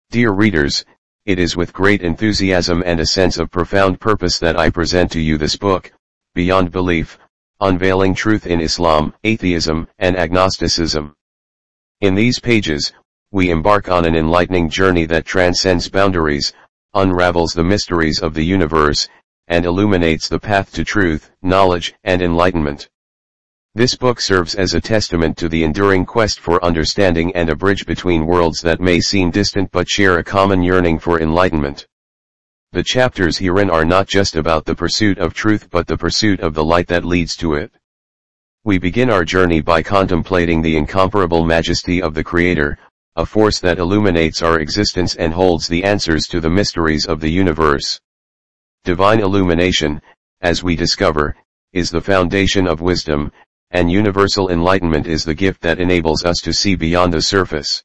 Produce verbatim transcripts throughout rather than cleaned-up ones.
Dear readers, it is with great enthusiasm and a sense of profound purpose that I present to you this book, Beyond Belief, Unveiling Truth in Islam, Atheism, and Agnosticism. In these pages, we embark on an enlightening journey that transcends boundaries, unravels the mysteries of the universe, and illuminates the path to truth, knowledge, and enlightenment. This book serves as a testament to the enduring quest for understanding and a bridge between worlds that may seem distant but share a common yearning for enlightenment. The chapters herein are not just about the pursuit of truth but the pursuit of the light that leads to it. We begin our journey by contemplating the incomparable majesty of the Creator, a force that illuminates our existence and holds the answers to the mysteries of the universe. Divine illumination, as we discover, is the foundation of wisdom, and universal enlightenment is the gift that enables us to see beyond the surface.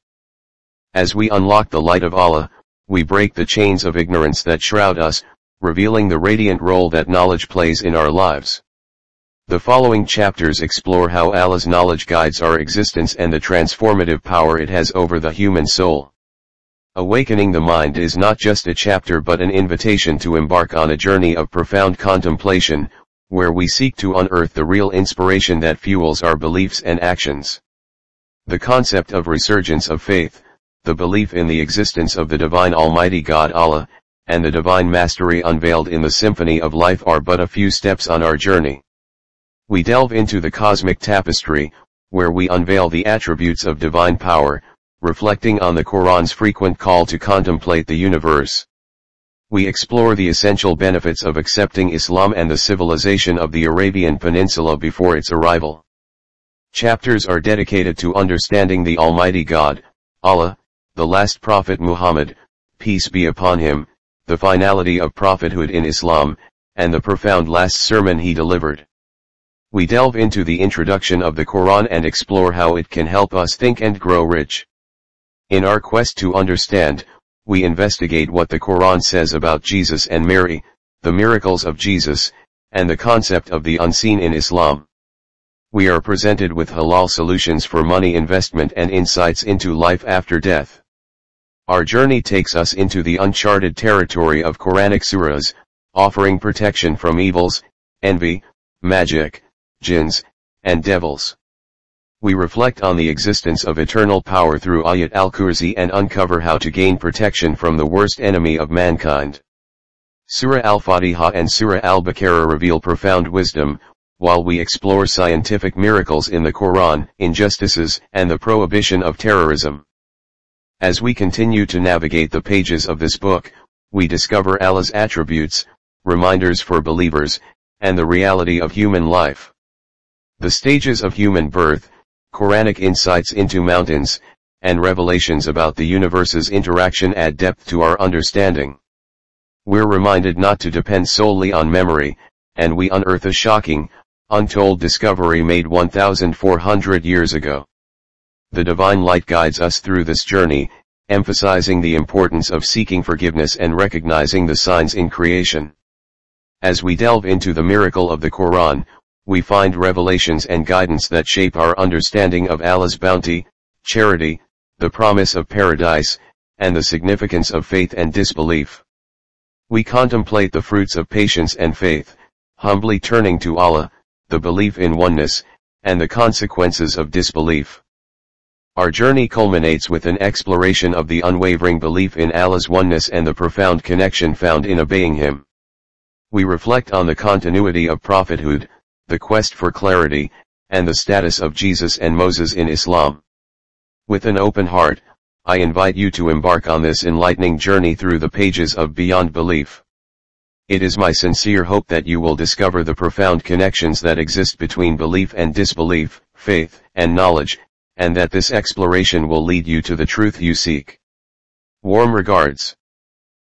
As we unlock the light of Allah, we break the chains of ignorance that shroud us, revealing the radiant role that knowledge plays in our lives. The following chapters explore how Allah's knowledge guides our existence and the transformative power it has over the human soul. Awakening the Mind is not just a chapter but an invitation to embark on a journey of profound contemplation, where we seek to unearth the real inspiration that fuels our beliefs and actions. The concept of resurgence of faith, the belief in the existence of the divine Almighty God Allah, and the divine mastery unveiled in the symphony of life are but a few steps on our journey. We delve into the cosmic tapestry, where we unveil the attributes of divine power, reflecting on the Quran's frequent call to contemplate the universe. We explore the essential benefits of accepting Islam and the civilization of the Arabian Peninsula before its arrival. Chapters are dedicated to understanding the Almighty God, Allah, the last Prophet Muhammad, peace be upon him, the finality of prophethood in Islam, and the profound last sermon he delivered. We delve into the introduction of the Quran and explore how it can help us think and grow rich. In our quest to understand, we investigate what the Quran says about Jesus and Mary, the miracles of Jesus, and the concept of the unseen in Islam. We are presented with halal solutions for money investment and insights into life after death. Our journey takes us into the uncharted territory of Quranic surahs, offering protection from evils, envy, magic, jinns, and devils. We reflect on the existence of eternal power through Ayat al-Kursi and uncover how to gain protection from the worst enemy of mankind. Surah Al-Fatiha and Surah Al-Baqarah reveal profound wisdom, while we explore scientific miracles in the Quran, injustices, and the prohibition of terrorism. As we continue to navigate the pages of this book, we discover Allah's attributes, reminders for believers, and the reality of human life. The stages of human birth, Quranic insights into mountains, and revelations about the universe's interaction add depth to our understanding. We're reminded not to depend solely on memory, and we unearth a shocking, untold discovery made one thousand four hundred years ago. The divine light guides us through this journey, emphasizing the importance of seeking forgiveness and recognizing the signs in creation. As we delve into the miracle of the Quran, we find revelations and guidance that shape our understanding of Allah's bounty, charity, the promise of paradise, and the significance of faith and disbelief. We contemplate the fruits of patience and faith, humbly turning to Allah, the belief in oneness, and the consequences of disbelief. Our journey culminates with an exploration of the unwavering belief in Allah's oneness and the profound connection found in obeying Him. We reflect on the continuity of prophethood, the quest for clarity, and the status of Jesus and Moses in Islam. With an open heart, I invite you to embark on this enlightening journey through the pages of Beyond Belief. It is my sincere hope that you will discover the profound connections that exist between belief and disbelief, faith and knowledge, and that this exploration will lead you to the truth you seek. Warm regards.